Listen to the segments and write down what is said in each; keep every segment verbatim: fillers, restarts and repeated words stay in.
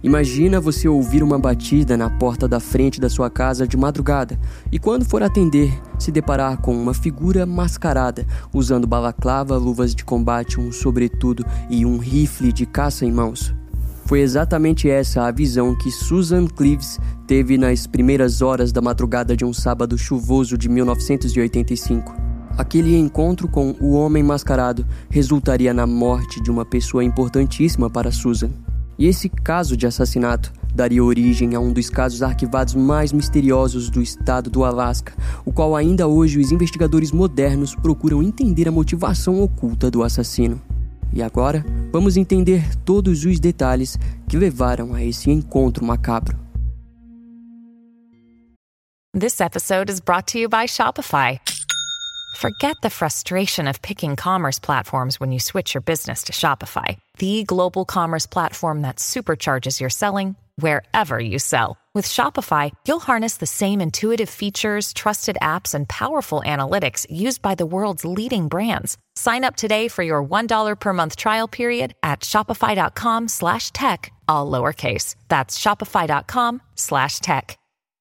Imagina você ouvir uma batida na porta da frente da sua casa de madrugada e quando for atender, se deparar com uma figura mascarada, usando balaclava, luvas de combate, um sobretudo e um rifle de caça em mãos. Foi exatamente essa a visão que Susan Cleaves teve nas primeiras horas da madrugada de um sábado chuvoso de mil novecentos e oitenta e cinco. Aquele encontro com o homem mascarado resultaria na morte de uma pessoa importantíssima para Susan. E esse caso de assassinato daria origem a um dos casos arquivados mais misteriosos do estado do Alasca, o qual ainda hoje os investigadores modernos procuram entender a motivação oculta do assassino. E agora, vamos entender todos os detalhes que levaram a esse encontro macabro. This episode is brought to you by Shopify. Forget the frustration of picking commerce platforms when you switch your business to Shopify, the global commerce platform that supercharges your selling wherever you sell. With Shopify, you'll harness the same intuitive features, trusted apps, and powerful analytics used by the world's leading brands. Sign up today for your one dollar per month trial period at shopify.com slash tech, all lowercase. That's shopify.com slash tech.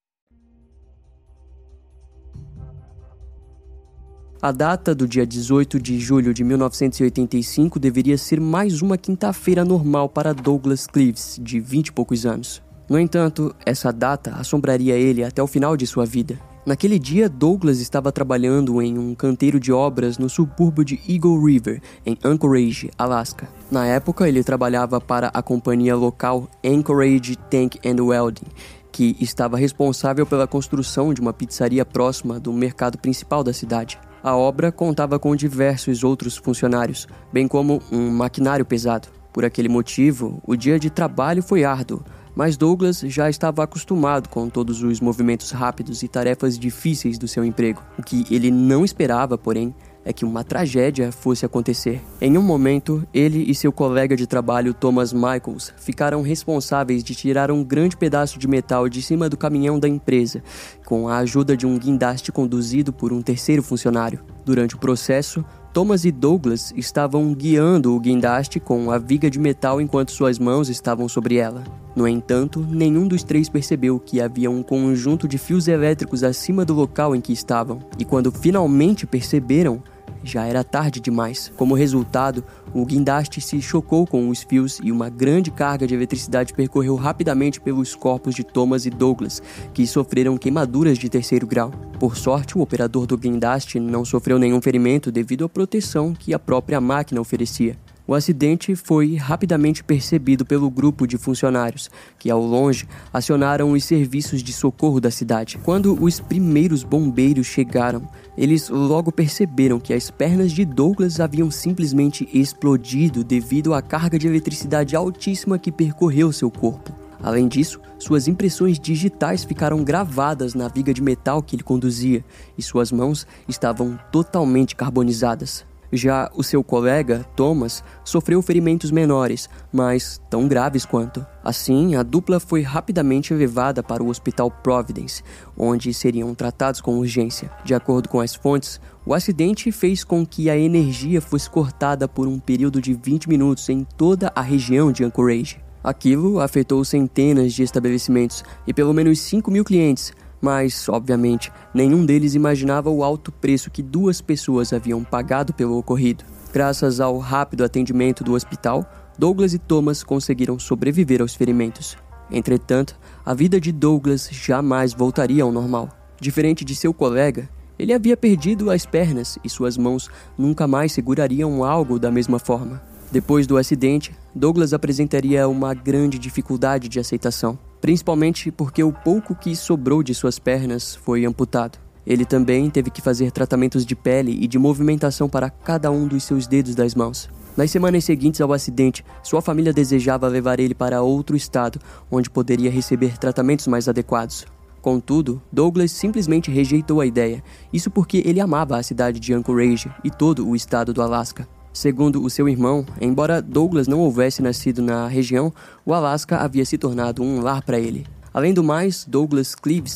A data do dia dezoito de julho de mil novecentos e oitenta e cinco deveria ser mais uma quinta-feira normal para Douglas Cleaves, de vinte e poucos anos. No entanto, essa data assombraria ele até o final de sua vida. Naquele dia, Douglas estava trabalhando em um canteiro de obras no subúrbio de Eagle River, em Anchorage, Alaska. Na época, ele trabalhava para a companhia local Anchorage Tank and Welding, que estava responsável pela construção de uma pizzaria próxima do mercado principal da cidade. A obra contava com diversos outros funcionários, bem como um maquinário pesado. Por aquele motivo, o dia de trabalho foi árduo, mas Douglas já estava acostumado com todos os movimentos rápidos e tarefas difíceis do seu emprego. O que ele não esperava, porém, é que uma tragédia fosse acontecer. Em um momento, ele e seu colega de trabalho, Thomas Michaels, ficaram responsáveis de tirar um grande pedaço de metal de cima do caminhão da empresa, com a ajuda de um guindaste conduzido por um terceiro funcionário. Durante o processo, Thomas e Douglas estavam guiando o guindaste com a viga de metal enquanto suas mãos estavam sobre ela. No entanto, nenhum dos três percebeu que havia um conjunto de fios elétricos acima do local em que estavam. E quando finalmente perceberam, já era tarde demais. Como resultado, o guindaste se chocou com os fios e uma grande carga de eletricidade percorreu rapidamente pelos corpos de Thomas e Douglas, que sofreram queimaduras de terceiro grau. Por sorte, o operador do guindaste não sofreu nenhum ferimento devido à proteção que a própria máquina oferecia. O acidente foi rapidamente percebido pelo grupo de funcionários, que ao longe acionaram os serviços de socorro da cidade. Quando os primeiros bombeiros chegaram, eles logo perceberam que as pernas de Douglas haviam simplesmente explodido devido à carga de eletricidade altíssima que percorreu seu corpo. Além disso, suas impressões digitais ficaram gravadas na viga de metal que ele conduzia e suas mãos estavam totalmente carbonizadas. Já o seu colega, Thomas, sofreu ferimentos menores, mas tão graves quanto. Assim, a dupla foi rapidamente levada para o Hospital Providence, onde seriam tratados com urgência. De acordo com as fontes, o acidente fez com que a energia fosse cortada por um período de vinte minutos em toda a região de Anchorage. Aquilo afetou centenas de estabelecimentos e pelo menos cinco mil clientes, mas, obviamente, nenhum deles imaginava o alto preço que duas pessoas haviam pagado pelo ocorrido. Graças ao rápido atendimento do hospital, Douglas e Thomas conseguiram sobreviver aos ferimentos. Entretanto, a vida de Douglas jamais voltaria ao normal. Diferente de seu colega, ele havia perdido as pernas e suas mãos nunca mais segurariam algo da mesma forma. Depois do acidente, Douglas apresentaria uma grande dificuldade de aceitação, principalmente porque o pouco que sobrou de suas pernas foi amputado. Ele também teve que fazer tratamentos de pele e de movimentação para cada um dos seus dedos das mãos. Nas semanas seguintes ao acidente, sua família desejava levar ele para outro estado, onde poderia receber tratamentos mais adequados. Contudo, Douglas simplesmente rejeitou a ideia, isso porque ele amava a cidade de Anchorage e todo o estado do Alasca. Segundo o seu irmão, embora Douglas não houvesse nascido na região, o Alasca havia se tornado um lar para ele. Além do mais, Douglas Cleaves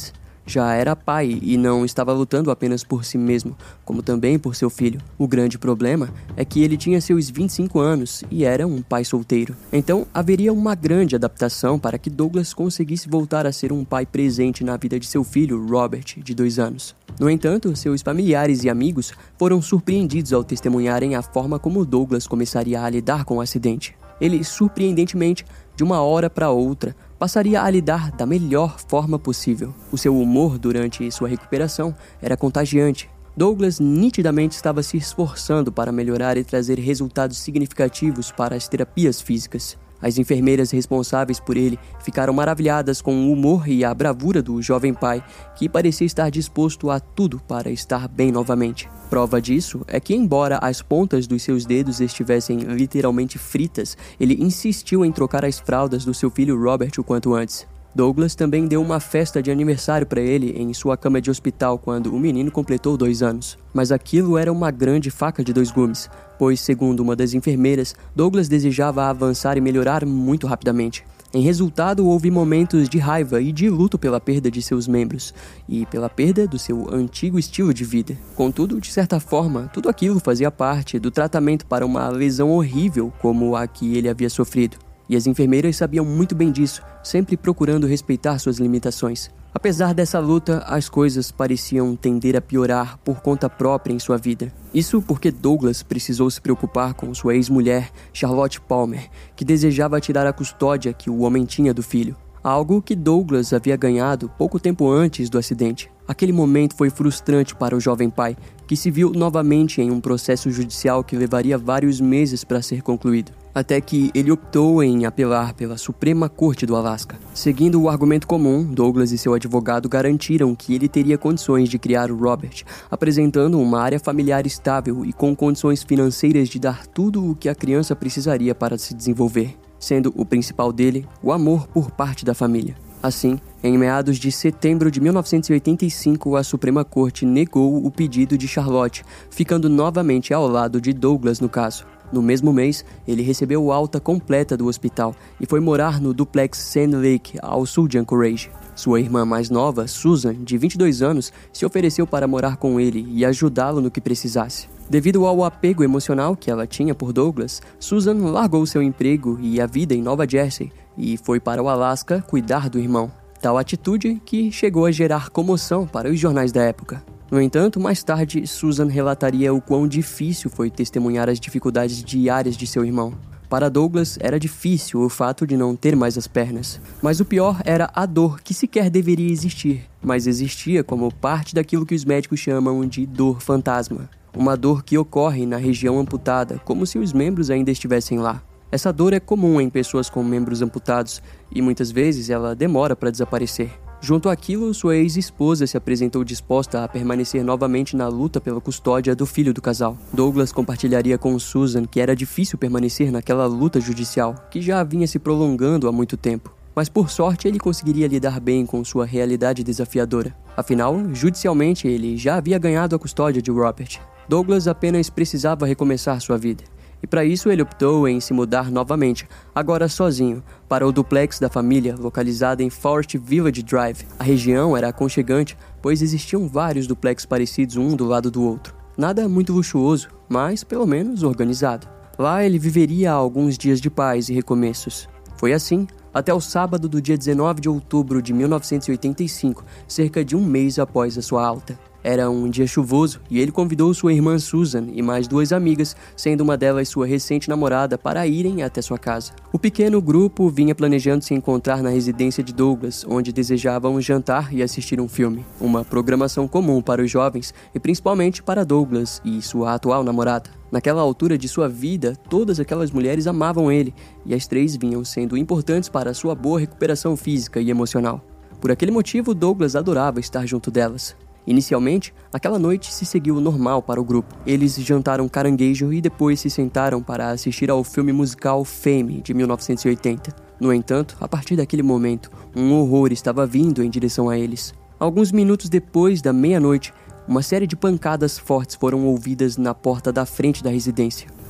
já era pai e não estava lutando apenas por si mesmo, como também por seu filho. O grande problema é que ele tinha seus vinte e cinco anos e era um pai solteiro. Então haveria uma grande adaptação para que Douglas conseguisse voltar a ser um pai presente na vida de seu filho, Robert, de dois anos. No entanto, seus familiares e amigos foram surpreendidos ao testemunharem a forma como Douglas começaria a lidar com o acidente. Ele, surpreendentemente, de uma hora para outra, passaria a lidar da melhor forma possível. O seu humor durante sua recuperação era contagiante. Douglas nitidamente estava se esforçando para melhorar e trazer resultados significativos para as terapias físicas. As enfermeiras responsáveis por ele ficaram maravilhadas com o humor e a bravura do jovem pai, que parecia estar disposto a tudo para estar bem novamente. Prova disso é que, embora as pontas dos seus dedos estivessem literalmente fritas, ele insistiu em trocar as fraldas do seu filho Robert o quanto antes. Douglas também deu uma festa de aniversário para ele em sua cama de hospital quando o menino completou dois anos. Mas aquilo era uma grande faca de dois gumes, pois, segundo uma das enfermeiras, Douglas desejava avançar e melhorar muito rapidamente. Em resultado, houve momentos de raiva e de luto pela perda de seus membros e pela perda do seu antigo estilo de vida. Contudo, de certa forma, tudo aquilo fazia parte do tratamento para uma lesão horrível como a que ele havia sofrido. E as enfermeiras sabiam muito bem disso, sempre procurando respeitar suas limitações. Apesar dessa luta, as coisas pareciam tender a piorar por conta própria em sua vida. Isso porque Douglas precisou se preocupar com sua ex-mulher, Charlotte Palmer, que desejava tirar a custódia que o homem tinha do filho. Algo que Douglas havia ganhado pouco tempo antes do acidente. Aquele momento foi frustrante para o jovem pai, que se viu novamente em um processo judicial que levaria vários meses para ser concluído. Até que ele optou em apelar pela Suprema Corte do Alasca. Seguindo o argumento comum, Douglas e seu advogado garantiram que ele teria condições de criar o Robert, apresentando uma área familiar estável e com condições financeiras de dar tudo o que a criança precisaria para se desenvolver, sendo o principal dele o amor por parte da família. Assim, em meados de setembro de mil novecentos e oitenta e cinco, a Suprema Corte negou o pedido de Charlotte, ficando novamente ao lado de Douglas no caso. No mesmo mês, ele recebeu alta completa do hospital e foi morar no duplex Sand Lake, ao sul de Anchorage. Sua irmã mais nova, Susan, de vinte e dois anos, se ofereceu para morar com ele e ajudá-lo no que precisasse. Devido ao apego emocional que ela tinha por Douglas, Susan largou seu emprego e a vida em Nova Jersey e foi para o Alasca cuidar do irmão. Tal atitude que chegou a gerar comoção para os jornais da época. No entanto, mais tarde, Susan relataria o quão difícil foi testemunhar as dificuldades diárias de seu irmão. Para Douglas, era difícil o fato de não ter mais as pernas. Mas o pior era a dor que sequer deveria existir, mas existia como parte daquilo que os médicos chamam de dor fantasma. Uma dor que ocorre na região amputada, como se os membros ainda estivessem lá. Essa dor é comum em pessoas com membros amputados e muitas vezes ela demora para desaparecer. Junto àquilo, sua ex-esposa se apresentou disposta a permanecer novamente na luta pela custódia do filho do casal. Douglas compartilharia com Susan que era difícil permanecer naquela luta judicial, que já vinha se prolongando há muito tempo. Mas por sorte ele conseguiria lidar bem com sua realidade desafiadora. Afinal, judicialmente ele já havia ganhado a custódia de Robert. Douglas apenas precisava recomeçar sua vida. E para isso ele optou em se mudar novamente, agora sozinho, para o duplex da família, localizado em Forest Village Drive. A região era aconchegante, pois existiam vários duplex parecidos um do lado do outro. Nada muito luxuoso, mas pelo menos organizado. Lá ele viveria alguns dias de paz e recomeços. Foi assim, até o sábado do dia dezenove de outubro de mil novecentos e oitenta e cinco, cerca de um mês após a sua alta. Era um dia chuvoso e ele convidou sua irmã Susan e mais duas amigas, sendo uma delas sua recente namorada, para irem até sua casa. O pequeno grupo vinha planejando se encontrar na residência de Douglas, onde desejavam jantar e assistir um filme. Uma programação comum para os jovens e principalmente para Douglas e sua atual namorada. Naquela altura de sua vida, todas aquelas mulheres amavam ele e as três vinham sendo importantes para sua boa recuperação física e emocional. Por aquele motivo, Douglas adorava estar junto delas. Inicialmente, aquela noite se seguiu normal para o grupo. Eles jantaram caranguejo e depois se sentaram para assistir ao filme musical Fame, de mil novecentos e oitenta. No entanto, a partir daquele momento, um horror estava vindo em direção a eles. Alguns minutos depois da meia-noite, uma série de pancadas fortes foram ouvidas na porta da frente da residência.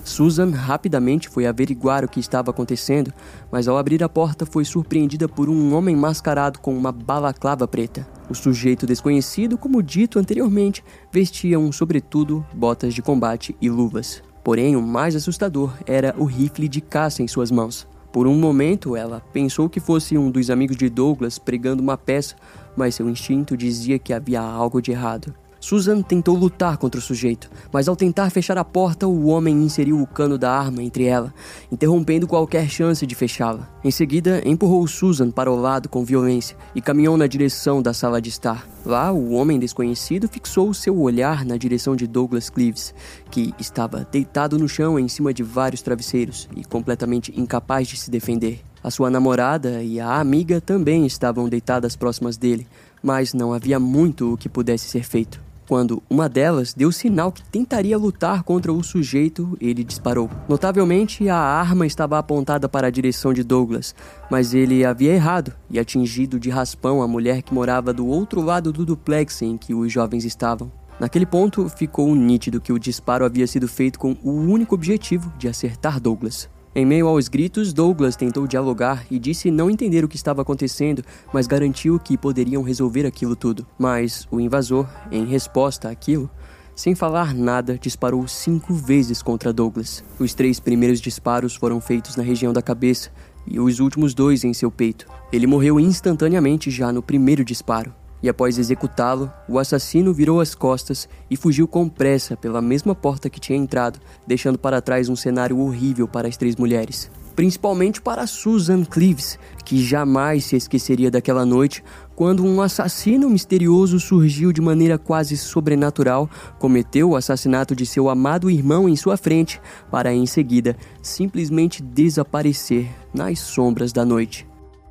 Susan rapidamente foi averiguar o que estava acontecendo, mas ao abrir a porta foi surpreendida por um homem mascarado com uma balaclava preta. O sujeito desconhecido, como dito anteriormente, vestia um sobretudo, botas de combate e luvas. Porém, o mais assustador era o rifle de caça em suas mãos. Por um momento, ela pensou que fosse um dos amigos de Douglas pregando uma peça, mas seu instinto dizia que havia algo de errado. Susan tentou lutar contra o sujeito, mas ao tentar fechar a porta, o homem inseriu o cano da arma entre ela, interrompendo qualquer chance de fechá-la. Em seguida, empurrou Susan para o lado com violência e caminhou na direção da sala de estar. Lá, o homem desconhecido fixou seu olhar na direção de Douglas Clives, que estava deitado no chão em cima de vários travesseiros e completamente incapaz de se defender. A sua namorada e a amiga também estavam deitadas próximas dele, mas não havia muito o que pudesse ser feito. Quando uma delas deu sinal que tentaria lutar contra o sujeito, ele disparou. Notavelmente, a arma estava apontada para a direção de Douglas, mas ele havia errado e atingido de raspão a mulher que morava do outro lado do duplex em que os jovens estavam. Naquele ponto, ficou nítido que o disparo havia sido feito com o único objetivo de acertar Douglas. Em meio aos gritos, Douglas tentou dialogar e disse não entender o que estava acontecendo, mas garantiu que poderiam resolver aquilo tudo. Mas o invasor, em resposta àquilo, sem falar nada, disparou cinco vezes contra Douglas. Os três primeiros disparos foram feitos na região da cabeça e os últimos dois em seu peito. Ele morreu instantaneamente já no primeiro disparo. E após executá-lo, o assassino virou as costas e fugiu com pressa pela mesma porta que tinha entrado, deixando para trás um cenário horrível para as três mulheres. Principalmente para Susan Clives, que jamais se esqueceria daquela noite, quando um assassino misterioso surgiu de maneira quase sobrenatural, cometeu o assassinato de seu amado irmão em sua frente, para em seguida simplesmente desaparecer nas sombras da noite.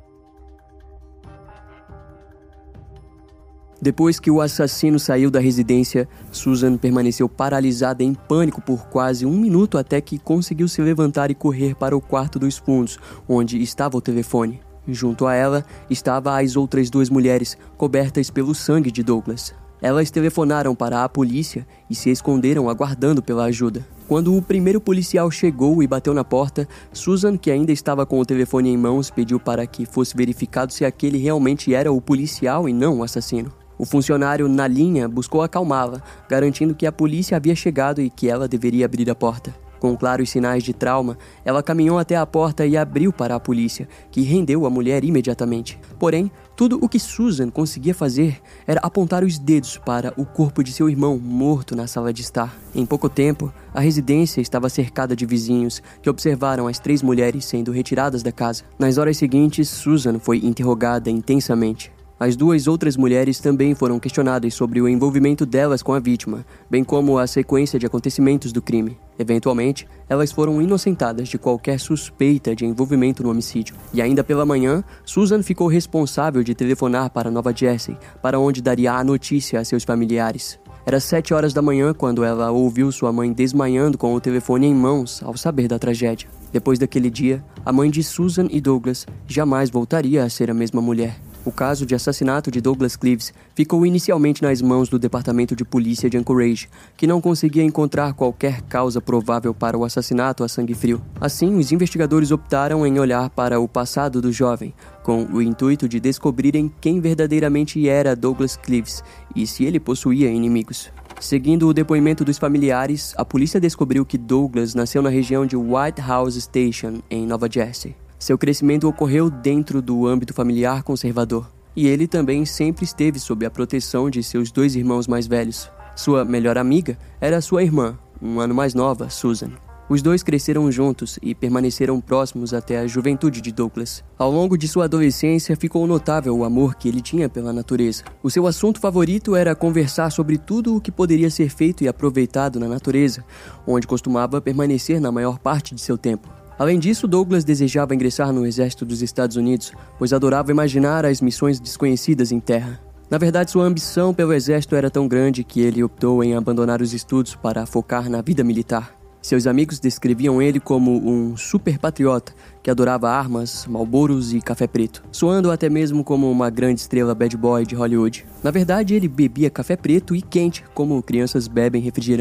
Depois que o assassino saiu da residência, Susan permaneceu paralisada em pânico por quase um minuto até que conseguiu se levantar e correr para o quarto dos fundos, onde estava o telefone. Junto a ela, estavam as outras duas mulheres, cobertas pelo sangue de Douglas. Elas telefonaram para a polícia e se esconderam aguardando pela ajuda. Quando o primeiro policial chegou e bateu na porta, Susan, que ainda estava com o telefone em mãos, pediu para que fosse verificado se aquele realmente era o policial e não o assassino. O funcionário na linha buscou acalmá-la, garantindo que a polícia havia chegado e que ela deveria abrir a porta. Com claros sinais de trauma, ela caminhou até a porta e abriu para a polícia, que rendeu a mulher imediatamente. Porém, tudo o que Susan conseguia fazer era apontar os dedos para o corpo de seu irmão morto na sala de estar. Em pouco tempo, a residência estava cercada de vizinhos que observaram as três mulheres sendo retiradas da casa. Nas horas seguintes, Susan foi interrogada intensamente. As duas outras mulheres também foram questionadas sobre o envolvimento delas com a vítima, bem como a sequência de acontecimentos do crime. Eventualmente, elas foram inocentadas de qualquer suspeita de envolvimento no homicídio. E ainda pela manhã, Susan ficou responsável de telefonar para Nova Jersey, para onde daria a notícia a seus familiares. Era sete horas da manhã quando ela ouviu sua mãe desmaiando com o telefone em mãos ao saber da tragédia. Depois daquele dia, a mãe de Susan e Douglas jamais voltaria a ser a mesma mulher. O caso de assassinato de Douglas Clives ficou inicialmente nas mãos do Departamento de Polícia de Anchorage, que não conseguia encontrar qualquer causa provável para o assassinato a sangue frio. Assim, os investigadores optaram em olhar para o passado do jovem, com o intuito de descobrirem quem verdadeiramente era Douglas Clives e se ele possuía inimigos. Seguindo o depoimento dos familiares, a polícia descobriu que Douglas nasceu na região de White House Station, em Nova Jersey. Seu crescimento ocorreu dentro do âmbito familiar conservador, e ele também sempre esteve sob a proteção de seus dois irmãos mais velhos. Sua melhor amiga era sua irmã, um ano mais nova, Susan. Os dois cresceram juntos e permaneceram próximos até a juventude de Douglas. Ao longo de sua adolescência, ficou notável o amor que ele tinha pela natureza. O seu assunto favorito era conversar sobre tudo o que poderia ser feito e aproveitado na natureza, onde costumava permanecer na maior parte de seu tempo. Além disso, Douglas desejava ingressar no exército dos Estados Unidos, pois adorava imaginar as missões desconhecidas em terra. Na verdade, sua ambição pelo exército era tão grande que ele optou em abandonar os estudos para focar na vida militar. Seus amigos descreviam ele como um super patriota que adorava armas, Marlboros e café preto, soando até mesmo como uma grande estrela bad boy de Hollywood. Na verdade, ele bebia café preto e quente, como crianças bebem refrigerante.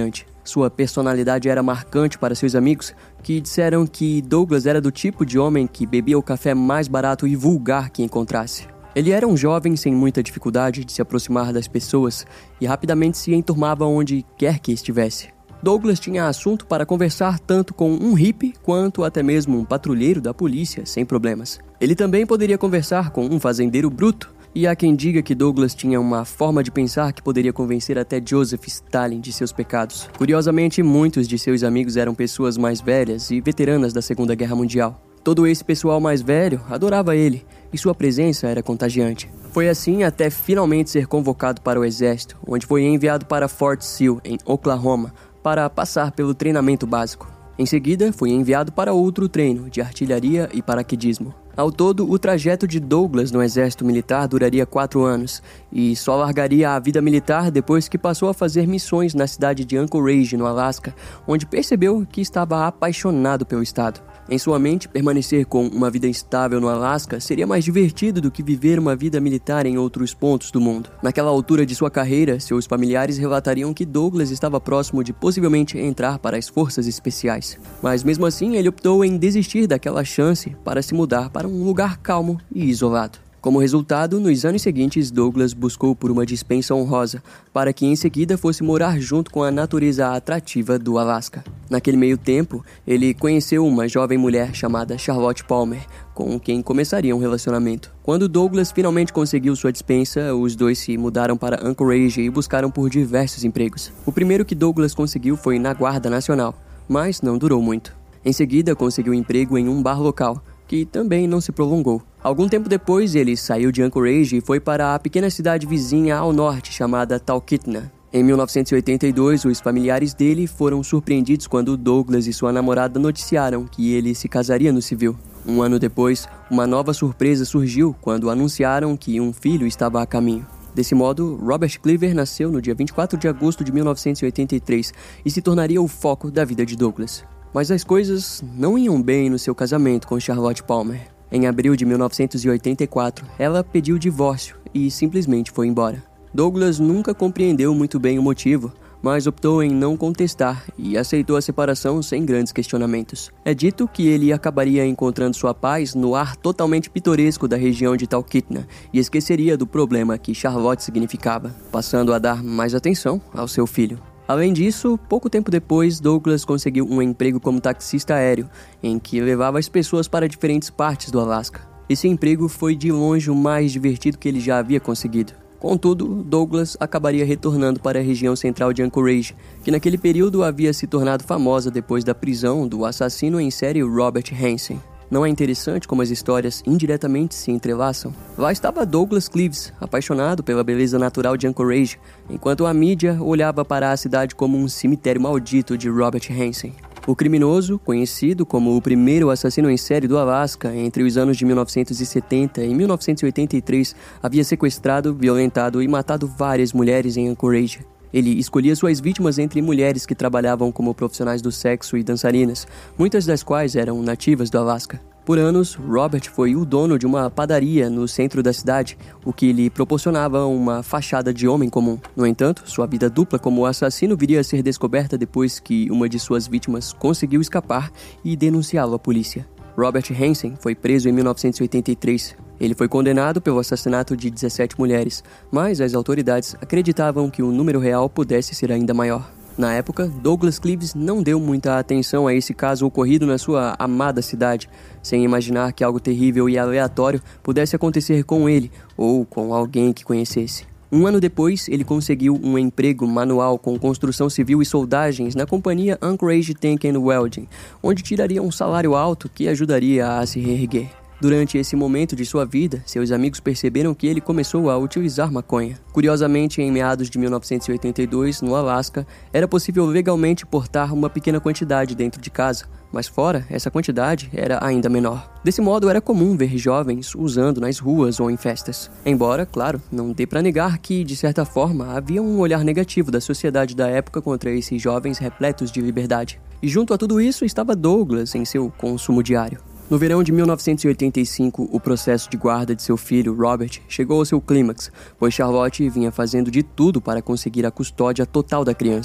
Sua personalidade era marcante para seus amigos, que disseram que Douglas era do tipo de homem que bebia o café mais barato e vulgar que encontrasse. Ele era um jovem sem muita dificuldade de se aproximar das pessoas e rapidamente se enturmava onde quer que estivesse. Douglas tinha assunto para conversar tanto com um hippie quanto até mesmo um patrulheiro da polícia sem problemas. Ele também poderia conversar com um fazendeiro bruto, e há quem diga que Douglas tinha uma forma de pensar que poderia convencer até Joseph Stalin de seus pecados. Curiosamente, muitos de seus amigos eram pessoas mais velhas e veteranas da Segunda Guerra Mundial. Todo esse pessoal mais velho adorava ele, e sua presença era contagiante. Foi assim até finalmente ser convocado para o exército, onde foi enviado para Fort Sill, em Oklahoma, para passar pelo treinamento básico. Em seguida, foi enviado para outro treino de artilharia e paraquedismo. Ao todo, o trajeto de Douglas no exército militar duraria quatro anos, e só largaria a vida militar depois que passou a fazer missões na cidade de Anchorage, no Alasca, onde percebeu que estava apaixonado pelo estado. Em sua mente, permanecer com uma vida estável no Alasca seria mais divertido do que viver uma vida militar em outros pontos do mundo. Naquela altura de sua carreira, seus familiares relatariam que Douglas estava próximo de possivelmente entrar para as forças especiais. Mas mesmo assim, ele optou em desistir daquela chance para se mudar para um lugar calmo e isolado. Como resultado, nos anos seguintes, Douglas buscou por uma dispensa honrosa, para que em seguida fosse morar junto com a natureza atrativa do Alasca. Naquele meio tempo, ele conheceu uma jovem mulher chamada Charlotte Palmer, com quem começaria um relacionamento. Quando Douglas finalmente conseguiu sua dispensa, os dois se mudaram para Anchorage e buscaram por diversos empregos. O primeiro que Douglas conseguiu foi na Guarda Nacional, mas não durou muito. Em seguida, conseguiu emprego em um bar local, que também não se prolongou. Algum tempo depois, ele saiu de Anchorage e foi para a pequena cidade vizinha ao norte, chamada Talkeetna. Em mil novecentos e oitenta e dois, os familiares dele foram surpreendidos quando Douglas e sua namorada noticiaram que ele se casaria no civil. Um ano depois, uma nova surpresa surgiu quando anunciaram que um filho estava a caminho. Desse modo, Robert Cleaver nasceu no dia vinte e quatro de agosto de mil novecentos e oitenta e três e se tornaria o foco da vida de Douglas. Mas as coisas não iam bem no seu casamento com Charlotte Palmer. Em abril de mil novecentos e oitenta e quatro, ela pediu divórcio e simplesmente foi embora. Douglas nunca compreendeu muito bem o motivo, mas optou em não contestar e aceitou a separação sem grandes questionamentos. É dito que ele acabaria encontrando sua paz no ar totalmente pitoresco da região de Talkeetna e esqueceria do problema que Charlotte significava, passando a dar mais atenção ao seu filho. Além disso, pouco tempo depois, Douglas conseguiu um emprego como taxista aéreo, em que levava as pessoas para diferentes partes do Alasca. Esse emprego foi de longe o mais divertido que ele já havia conseguido. Contudo, Douglas acabaria retornando para a região central de Anchorage, que naquele período havia se tornado famosa depois da prisão do assassino em série Robert Hansen. Não é interessante como as histórias indiretamente se entrelaçam? Lá estava Douglas Cleaves, apaixonado pela beleza natural de Anchorage, enquanto a mídia olhava para a cidade como um cemitério maldito de Robert Hansen. O criminoso, conhecido como o primeiro assassino em série do Alasca entre os anos de mil novecentos e setenta e mil novecentos e oitenta e três, havia sequestrado, violentado e matado várias mulheres em Anchorage. Ele escolhia suas vítimas entre mulheres que trabalhavam como profissionais do sexo e dançarinas, muitas das quais eram nativas do Alasca. Por anos, Robert foi o dono de uma padaria no centro da cidade, o que lhe proporcionava uma fachada de homem comum. No entanto, sua vida dupla como assassino viria a ser descoberta depois que uma de suas vítimas conseguiu escapar e denunciá-lo à polícia. Robert Hansen foi preso em mil novecentos e oitenta e três. Ele foi condenado pelo assassinato de dezessete mulheres, mas as autoridades acreditavam que o número real pudesse ser ainda maior. Na época, Douglas Cleaves não deu muita atenção a esse caso ocorrido na sua amada cidade, sem imaginar que algo terrível e aleatório pudesse acontecer com ele ou com alguém que conhecesse. Um ano depois, ele conseguiu um emprego manual com construção civil e soldagens na companhia Anchorage Tank and Welding, onde tiraria um salário alto que ajudaria a se reerguer. Durante esse momento de sua vida, seus amigos perceberam que ele começou a utilizar maconha. Curiosamente, em meados de mil novecentos e oitenta e dois, no Alasca, era possível legalmente portar uma pequena quantidade dentro de casa, mas fora, essa quantidade era ainda menor. Desse modo, era comum ver jovens usando nas ruas ou em festas. Embora, claro, não dê para negar que, de certa forma, havia um olhar negativo da sociedade da época contra esses jovens repletos de liberdade. E junto a tudo isso estava Douglas em seu consumo diário. No verão de mil novecentos e oitenta e cinco, o processo de guarda de seu filho, Robert, chegou ao seu clímax, pois Charlotte vinha fazendo de tudo para conseguir a custódia total da criança.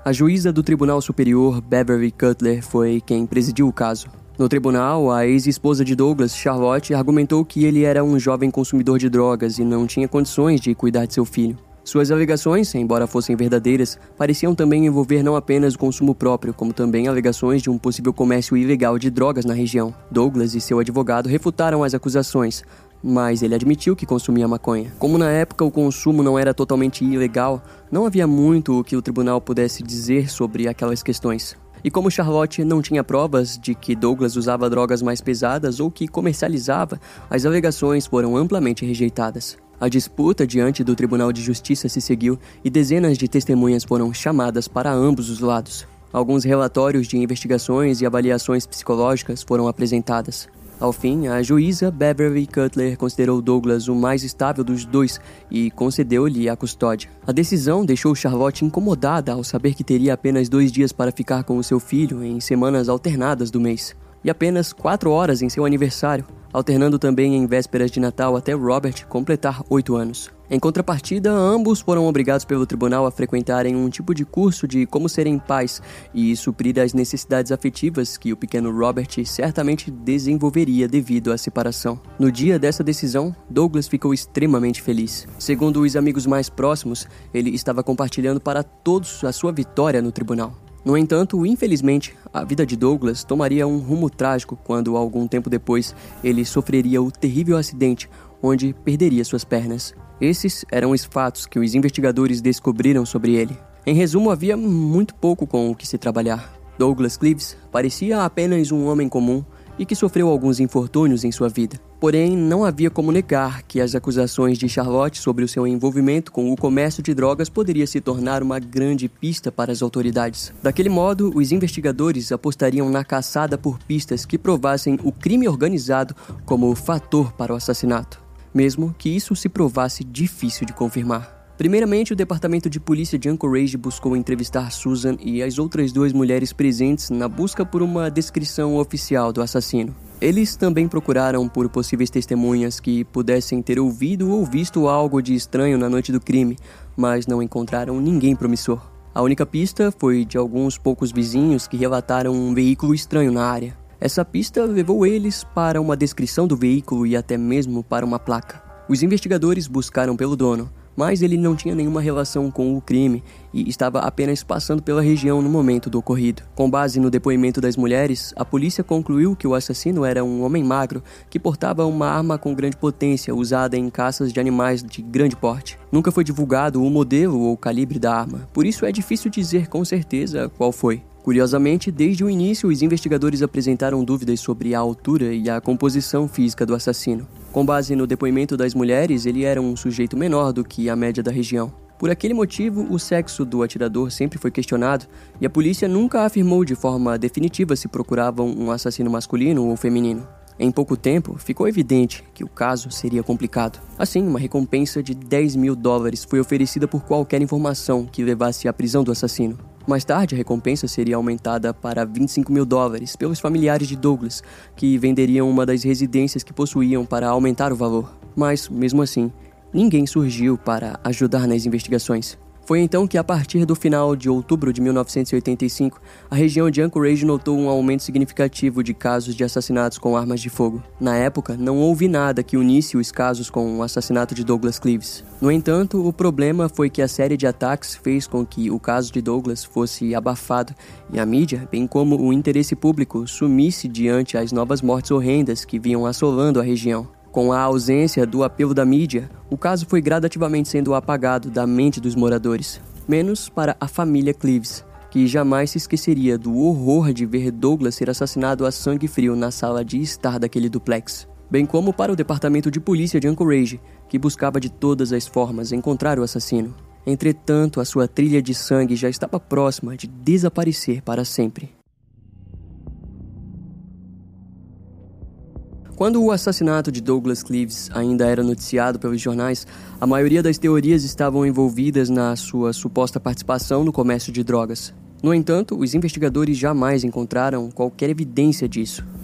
A juíza do Tribunal Superior, Beverly Cutler, foi quem presidiu o caso. No tribunal, a ex-esposa de Douglas, Charlotte, argumentou que ele era um jovem consumidor de drogas e não tinha condições de cuidar de seu filho. Suas alegações, embora fossem verdadeiras, pareciam também envolver não apenas o consumo próprio, como também alegações de um possível comércio ilegal de drogas na região. Douglas e seu advogado refutaram as acusações, mas ele admitiu que consumia maconha. Como na época o consumo não era totalmente ilegal, não havia muito o que o tribunal pudesse dizer sobre aquelas questões. E como Charlotte não tinha provas de que Douglas usava drogas mais pesadas ou que comercializava, as alegações foram amplamente rejeitadas. A disputa diante do Tribunal de Justiça se seguiu e dezenas de testemunhas foram chamadas para ambos os lados. Alguns relatórios de investigações e avaliações psicológicas foram apresentadas. Ao fim, a juíza Beverly Cutler considerou Douglas o mais estável dos dois e concedeu-lhe a custódia. A decisão deixou Charlotte incomodada ao saber que teria apenas dois dias para ficar com o seu filho em semanas alternadas do mês, e apenas quatro horas em seu aniversário, alternando também em vésperas de Natal até Robert completar oito anos. Em contrapartida, ambos foram obrigados pelo tribunal a frequentarem um tipo de curso de como serem pais e suprir as necessidades afetivas que o pequeno Robert certamente desenvolveria devido à separação. No dia dessa decisão, Douglas ficou extremamente feliz. Segundo os amigos mais próximos, ele estava compartilhando para todos a sua vitória no tribunal. No entanto, infelizmente, a vida de Douglas tomaria um rumo trágico quando, algum tempo depois, ele sofreria o terrível acidente onde perderia suas pernas. Esses eram os fatos que os investigadores descobriram sobre ele. Em resumo, havia muito pouco com o que se trabalhar. Douglas Clives parecia apenas um homem comum e que sofreu alguns infortúnios em sua vida. Porém, não havia como negar que as acusações de Charlotte sobre o seu envolvimento com o comércio de drogas poderia se tornar uma grande pista para as autoridades. Daquele modo, os investigadores apostariam na caçada por pistas que provassem o crime organizado como fator para o assassinato, mesmo que isso se provasse difícil de confirmar. Primeiramente, o Departamento de Polícia de Anchorage buscou entrevistar Susan e as outras duas mulheres presentes na busca por uma descrição oficial do assassino. Eles também procuraram por possíveis testemunhas que pudessem ter ouvido ou visto algo de estranho na noite do crime, mas não encontraram ninguém promissor. A única pista foi de alguns poucos vizinhos que relataram um veículo estranho na área. Essa pista levou eles para uma descrição do veículo e até mesmo para uma placa. Os investigadores buscaram pelo dono, mas ele não tinha nenhuma relação com o crime e estava apenas passando pela região no momento do ocorrido. Com base no depoimento das mulheres, a polícia concluiu que o assassino era um homem magro que portava uma arma com grande potência usada em caças de animais de grande porte. Nunca foi divulgado o modelo ou calibre da arma, por isso é difícil dizer com certeza qual foi. Curiosamente, desde o início, os investigadores apresentaram dúvidas sobre a altura e a composição física do assassino. Com base no depoimento das mulheres, ele era um sujeito menor do que a média da região. Por aquele motivo, o sexo do atirador sempre foi questionado e a polícia nunca afirmou de forma definitiva se procuravam um assassino masculino ou feminino. Em pouco tempo, ficou evidente que o caso seria complicado. Assim, uma recompensa de dez mil dólares foi oferecida por qualquer informação que levasse à prisão do assassino. Mais tarde, a recompensa seria aumentada para vinte e cinco mil dólares pelos familiares de Douglas, que venderiam uma das residências que possuíam para aumentar o valor. Mas, mesmo assim, ninguém surgiu para ajudar nas investigações. Foi então que, a partir do final de outubro de mil novecentos e oitenta e cinco, a região de Anchorage notou um aumento significativo de casos de assassinatos com armas de fogo. Na época, não houve nada que unisse os casos com o assassinato de Douglas Clives. No entanto, o problema foi que a série de ataques fez com que o caso de Douglas fosse abafado e a mídia, bem como o interesse público, sumisse diante as novas mortes horrendas que vinham assolando a região. Com a ausência do apelo da mídia, o caso foi gradativamente sendo apagado da mente dos moradores, menos para a família Clives, que jamais se esqueceria do horror de ver Douglas ser assassinado a sangue frio na sala de estar daquele duplex, bem como para o Departamento de Polícia de Anchorage, que buscava de todas as formas encontrar o assassino. Entretanto, a sua trilha de sangue já estava próxima de desaparecer para sempre. Quando o assassinato de Douglas Clives ainda era noticiado pelos jornais, a maioria das teorias estavam envolvidas na sua suposta participação no comércio de drogas. No entanto, os investigadores jamais encontraram qualquer evidência disso.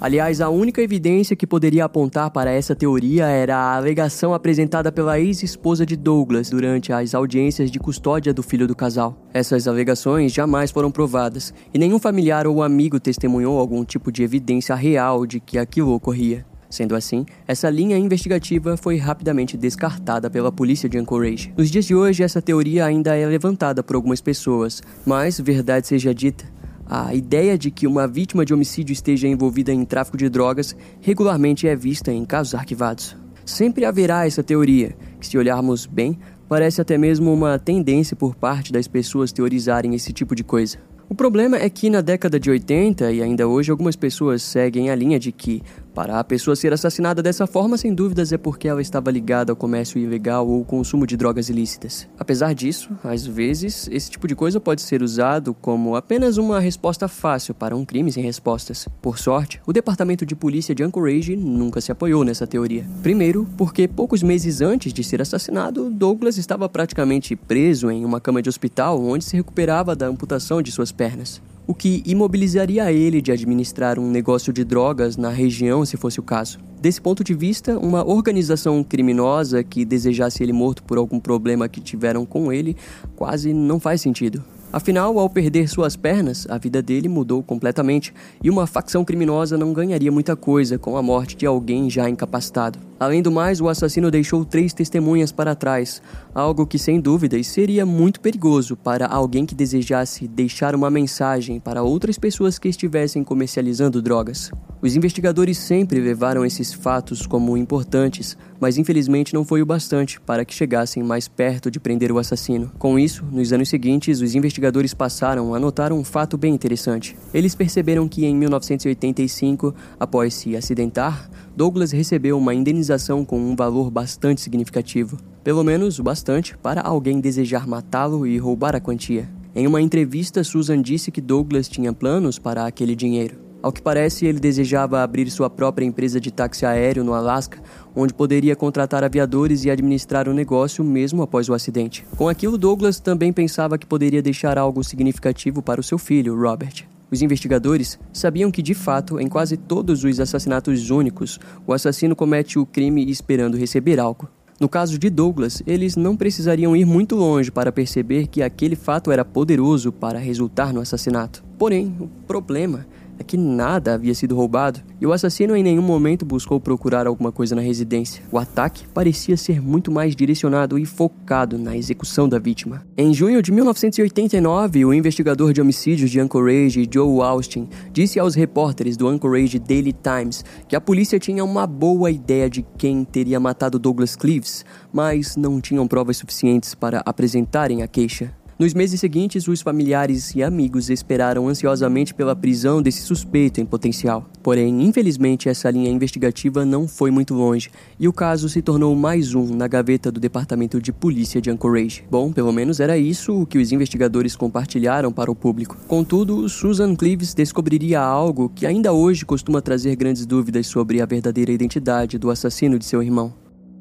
Aliás, a única evidência que poderia apontar para essa teoria era a alegação apresentada pela ex-esposa de Douglas durante as audiências de custódia do filho do casal. Essas alegações jamais foram provadas, e nenhum familiar ou amigo testemunhou algum tipo de evidência real de que aquilo ocorria. Sendo assim, essa linha investigativa foi rapidamente descartada pela polícia de Anchorage. Nos dias de hoje, essa teoria ainda é levantada por algumas pessoas, mas, verdade seja dita, a ideia de que uma vítima de homicídio esteja envolvida em tráfico de drogas regularmente é vista em casos arquivados. Sempre haverá essa teoria, que, se olharmos bem, parece até mesmo uma tendência por parte das pessoas teorizarem esse tipo de coisa. O problema é que na década de oitenta e ainda hoje algumas pessoas seguem a linha de que, para a pessoa ser assassinada dessa forma, sem dúvidas é porque ela estava ligada ao comércio ilegal ou consumo de drogas ilícitas. Apesar disso, às vezes, esse tipo de coisa pode ser usado como apenas uma resposta fácil para um crime sem respostas. Por sorte, o departamento de polícia de Anchorage nunca se apoiou nessa teoria. Primeiro, porque poucos meses antes de ser assassinado, Douglas estava praticamente preso em uma cama de hospital onde se recuperava da amputação de suas pernas, o que imobilizaria ele de administrar um negócio de drogas na região se fosse o caso. Desse ponto de vista, uma organização criminosa que desejasse ele morto por algum problema que tiveram com ele quase não faz sentido. Afinal, ao perder suas pernas, a vida dele mudou completamente e uma facção criminosa não ganharia muita coisa com a morte de alguém já incapacitado. Além do mais, o assassino deixou três testemunhas para trás, algo que sem dúvidas seria muito perigoso para alguém que desejasse deixar uma mensagem para outras pessoas que estivessem comercializando drogas. Os investigadores sempre levaram esses fatos como importantes, mas infelizmente não foi o bastante para que chegassem mais perto de prender o assassino. Com isso, nos anos seguintes, os investigadores passaram a notar um fato bem interessante. Eles perceberam que em mil novecentos e oitenta e cinco, após se acidentar, Douglas recebeu uma indenização com um valor bastante significativo. Pelo menos o bastante para alguém desejar matá-lo e roubar a quantia. Em uma entrevista, Susan disse que Douglas tinha planos para aquele dinheiro. Ao que parece, ele desejava abrir sua própria empresa de táxi aéreo no Alasca, onde poderia contratar aviadores e administrar o negócio mesmo após o acidente. Com aquilo, Douglas também pensava que poderia deixar algo significativo para o seu filho, Robert. Os investigadores sabiam que, de fato, em quase todos os assassinatos únicos, o assassino comete o crime esperando receber algo. No caso de Douglas, eles não precisariam ir muito longe para perceber que aquele fato era poderoso para resultar no assassinato. Porém, o problema é que nada havia sido roubado e o assassino em nenhum momento buscou procurar alguma coisa na residência. O ataque parecia ser muito mais direcionado e focado na execução da vítima. Em junho de mil novecentos e oitenta e nove, o investigador de homicídios de Anchorage, Joe Austin, disse aos repórteres do Anchorage Daily Times que a polícia tinha uma boa ideia de quem teria matado Douglas Clives, mas não tinham provas suficientes para apresentarem a queixa. Nos meses seguintes, os familiares e amigos esperaram ansiosamente pela prisão desse suspeito em potencial. Porém, infelizmente, essa linha investigativa não foi muito longe e o caso se tornou mais um na gaveta do Departamento de Polícia de Anchorage. Bom, pelo menos era isso o que os investigadores compartilharam para o público. Contudo, Susan Clives descobriria algo que ainda hoje costuma trazer grandes dúvidas sobre a verdadeira identidade do assassino de seu irmão.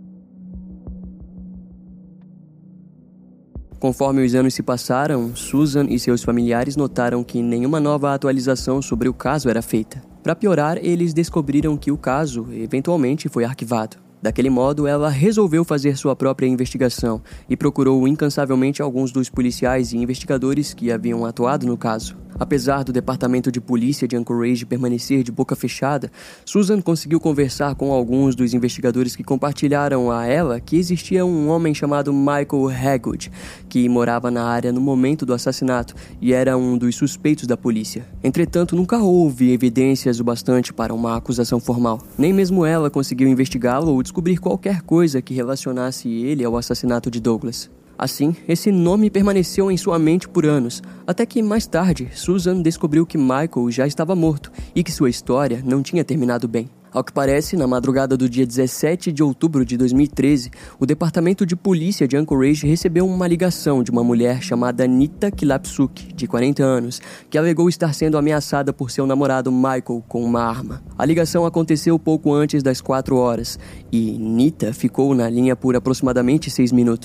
Conforme os anos se passaram, Susan e seus familiares notaram que nenhuma nova atualização sobre o caso era feita. Para piorar, eles descobriram que o caso, eventualmente, foi arquivado. Daquele modo, ela resolveu fazer sua própria investigação e procurou incansavelmente alguns dos policiais e investigadores que haviam atuado no caso. Apesar do departamento de polícia de Anchorage permanecer de boca fechada, Susan conseguiu conversar com alguns dos investigadores que compartilharam a ela que existia um homem chamado Michael Haggood, que morava na área no momento do assassinato e era um dos suspeitos da polícia. Entretanto, nunca houve evidências o bastante para uma acusação formal. Nem mesmo ela conseguiu investigá-lo ou descobrir qualquer coisa que relacionasse ele ao assassinato de Douglas. Assim, esse nome permaneceu em sua mente por anos, até que mais tarde, Susan descobriu que Michael já estava morto e que sua história não tinha terminado bem. Ao que parece, na madrugada do dia dezessete de outubro de dois mil e treze, o Departamento de Polícia de Anchorage recebeu uma ligação de uma mulher chamada Nita Kilapsuk, de quarenta anos, que alegou estar sendo ameaçada por seu namorado Michael com uma arma. A ligação aconteceu pouco antes das quatro horas e Nita ficou na linha por aproximadamente seis minutos.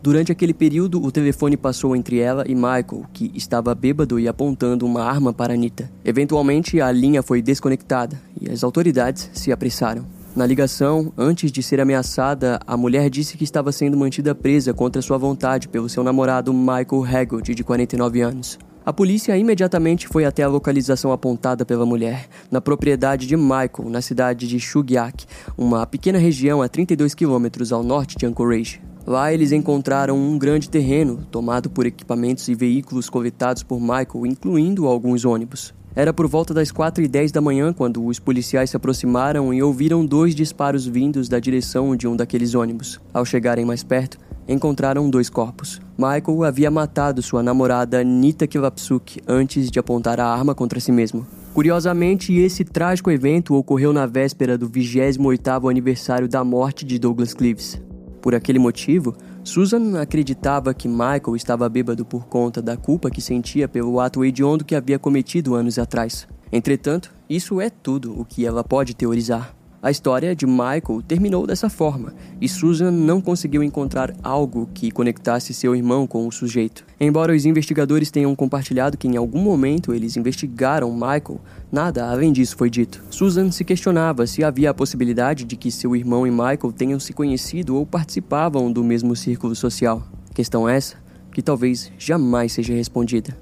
Durante aquele período, o telefone passou entre ela e Michael, que estava bêbado e apontando uma arma para Anita. Eventualmente, a linha foi desconectada e as autoridades se apressaram. Na ligação, antes de ser ameaçada, a mulher disse que estava sendo mantida presa contra sua vontade pelo seu namorado Michael Haggood, de quarenta e nove anos. A polícia imediatamente foi até a localização apontada pela mulher, na propriedade de Michael, na cidade de Shugiak, uma pequena região a trinta e dois quilômetros ao norte de Anchorage. Lá eles encontraram um grande terreno, tomado por equipamentos e veículos coletados por Michael, incluindo alguns ônibus. Era por volta das quatro e dez da manhã quando os policiais se aproximaram e ouviram dois disparos vindos da direção de um daqueles ônibus. Ao chegarem mais perto, encontraram dois corpos. Michael havia matado sua namorada Nita Kilapsuk antes de apontar a arma contra si mesmo. Curiosamente, esse trágico evento ocorreu na véspera do vigésimo oitavo aniversário da morte de Douglas Clives. Por aquele motivo, Susan acreditava que Michael estava bêbado por conta da culpa que sentia pelo ato hediondo que havia cometido anos atrás. Entretanto, isso é tudo o que ela pode teorizar. A história de Michael terminou dessa forma, e Susan não conseguiu encontrar algo que conectasse seu irmão com o sujeito. Embora os investigadores tenham compartilhado que em algum momento eles investigaram Michael, nada além disso foi dito. Susan se questionava se havia a possibilidade de que seu irmão e Michael tenham se conhecido ou participavam do mesmo círculo social. Questão essa que talvez jamais seja respondida.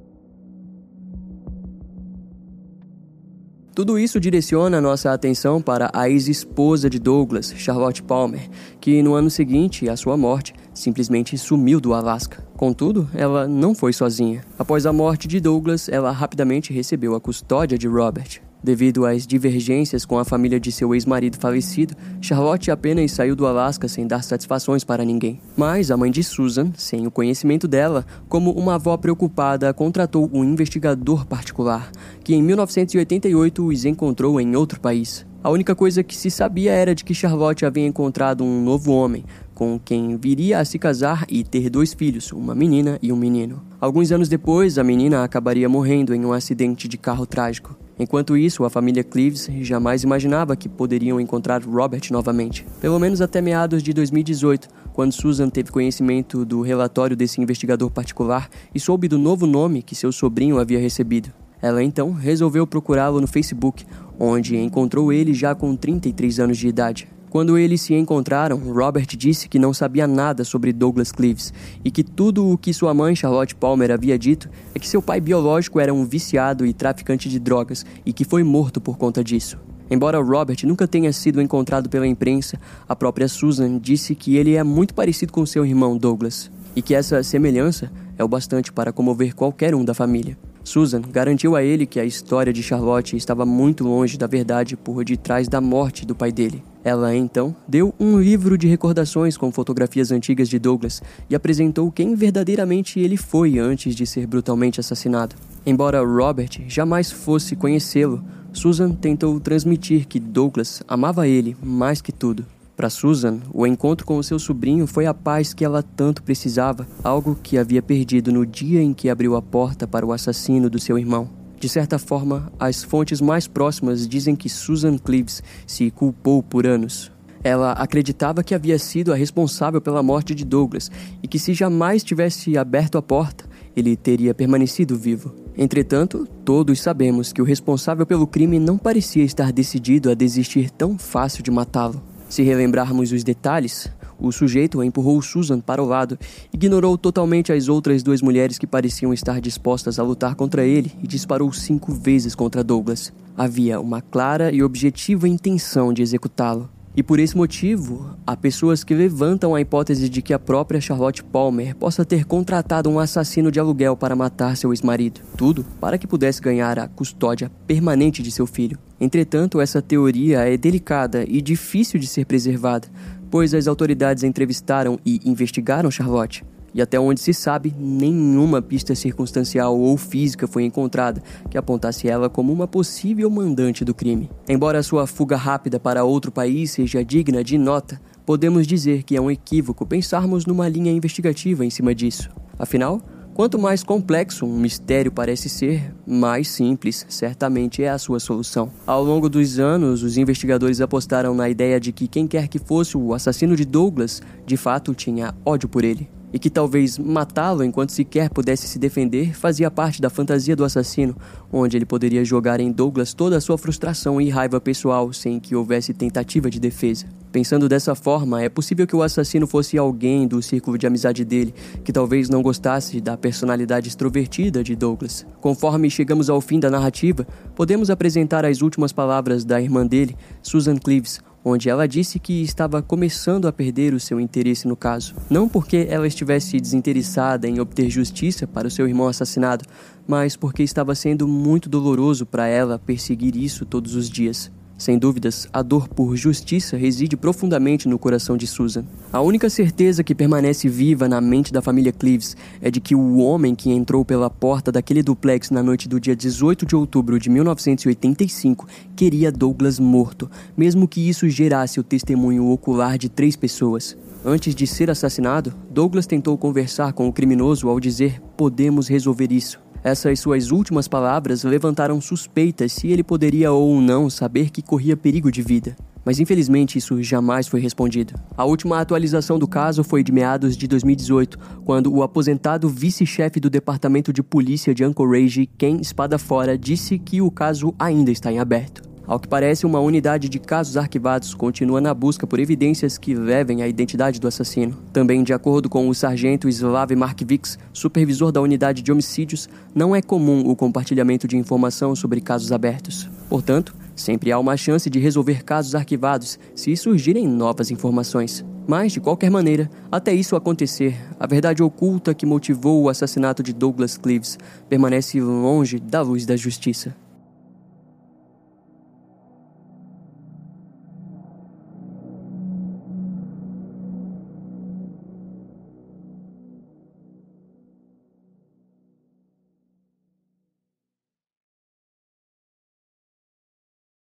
Tudo isso direciona nossa atenção para a ex-esposa de Douglas, Charlotte Palmer, que no ano seguinte à sua morte simplesmente sumiu do Alasca. Contudo, ela não foi sozinha. Após a morte de Douglas, ela rapidamente recebeu a custódia de Robert. Devido às divergências com a família de seu ex-marido falecido, Charlotte apenas saiu do Alasca sem dar satisfações para ninguém. Mas a mãe de Susan, sem o conhecimento dela, como uma avó preocupada, contratou um investigador particular, que em mil novecentos e oitenta e oito os encontrou em outro país. A única coisa que se sabia era de que Charlotte havia encontrado um novo homem, com quem viria a se casar e ter dois filhos, uma menina e um menino. Alguns anos depois, a menina acabaria morrendo em um acidente de carro trágico. Enquanto isso, a família Clives jamais imaginava que poderiam encontrar Robert novamente. Pelo menos até meados de dois mil e dezoito, quando Susan teve conhecimento do relatório desse investigador particular e soube do novo nome que seu sobrinho havia recebido. Ela então resolveu procurá-lo no Facebook, onde encontrou ele já com trinta e três anos de idade. Quando eles se encontraram, Robert disse que não sabia nada sobre Douglas Clives e que tudo o que sua mãe Charlotte Palmer havia dito é que seu pai biológico era um viciado e traficante de drogas e que foi morto por conta disso. Embora Robert nunca tenha sido encontrado pela imprensa, a própria Susan disse que ele é muito parecido com seu irmão Douglas e que essa semelhança é o bastante para comover qualquer um da família. Susan garantiu a ele que a história de Charlotte estava muito longe da verdade por detrás da morte do pai dele. Ela, então, deu um livro de recordações com fotografias antigas de Douglas e apresentou quem verdadeiramente ele foi antes de ser brutalmente assassinado. Embora Robert jamais fosse conhecê-lo, Susan tentou transmitir que Douglas amava ele mais que tudo. Para Susan, o encontro com o seu sobrinho foi a paz que ela tanto precisava, algo que havia perdido no dia em que abriu a porta para o assassino do seu irmão. De certa forma, as fontes mais próximas dizem que Susan Clives se culpou por anos. Ela acreditava que havia sido a responsável pela morte de Douglas e que se jamais tivesse aberto a porta, ele teria permanecido vivo. Entretanto, todos sabemos que o responsável pelo crime não parecia estar decidido a desistir tão fácil de matá-lo. Se relembrarmos os detalhes, o sujeito empurrou Susan para o lado, ignorou totalmente as outras duas mulheres que pareciam estar dispostas a lutar contra ele e disparou cinco vezes contra Douglas. Havia uma clara e objetiva intenção de executá-lo. E por esse motivo, há pessoas que levantam a hipótese de que a própria Charlotte Palmer possa ter contratado um assassino de aluguel para matar seu ex-marido. Tudo para que pudesse ganhar a custódia permanente de seu filho. Entretanto, essa teoria é delicada e difícil de ser preservada, pois as autoridades entrevistaram e investigaram Charlotte. E até onde se sabe, nenhuma pista circunstancial ou física foi encontrada que apontasse ela como uma possível mandante do crime. Embora sua fuga rápida para outro país seja digna de nota, podemos dizer que é um equívoco pensarmos numa linha investigativa em cima disso. Afinal, Quanto mais complexo um mistério parece ser, mais simples certamente é a sua solução. Ao longo dos anos, os investigadores apostaram na ideia de que quem quer que fosse o assassino de Douglas, de fato tinha ódio por ele. E que talvez matá-lo enquanto sequer pudesse se defender fazia parte da fantasia do assassino, onde ele poderia jogar em Douglas toda a sua frustração e raiva pessoal sem que houvesse tentativa de defesa. Pensando dessa forma, é possível que o assassino fosse alguém do círculo de amizade dele, que talvez não gostasse da personalidade extrovertida de Douglas. Conforme chegamos ao fim da narrativa, podemos apresentar as últimas palavras da irmã dele, Susan Cleaves, onde ela disse que estava começando a perder o seu interesse no caso. Não porque ela estivesse desinteressada em obter justiça para o seu irmão assassinado, mas porque estava sendo muito doloroso para ela perseguir isso todos os dias. Sem dúvidas, a dor por justiça reside profundamente no coração de Susan. A única certeza que permanece viva na mente da família Cleaves é de que o homem que entrou pela porta daquele duplex na noite do dia dezoito de outubro de mil novecentos e oitenta e cinco queria Douglas morto, mesmo que isso gerasse o testemunho ocular de três pessoas. Antes de ser assassinado, Douglas tentou conversar com o criminoso ao dizer: "Podemos resolver isso." Essas suas últimas palavras levantaram suspeitas se ele poderia ou não saber que corria perigo de vida. Mas infelizmente isso jamais foi respondido. A última atualização do caso foi de meados de dois mil e dezoito, quando o aposentado vice-chefe do Departamento de Polícia de Anchorage, Ken Spadafora, disse que o caso ainda está em aberto. Ao que parece, uma unidade de casos arquivados continua na busca por evidências que levem à identidade do assassino. Também, de acordo com o sargento Slav Markovics, supervisor da unidade de homicídios, não é comum o compartilhamento de informação sobre casos abertos. Portanto, sempre há uma chance de resolver casos arquivados se surgirem novas informações. Mas, de qualquer maneira, até isso acontecer, a verdade oculta que motivou o assassinato de Douglas Cleaves permanece longe da luz da justiça.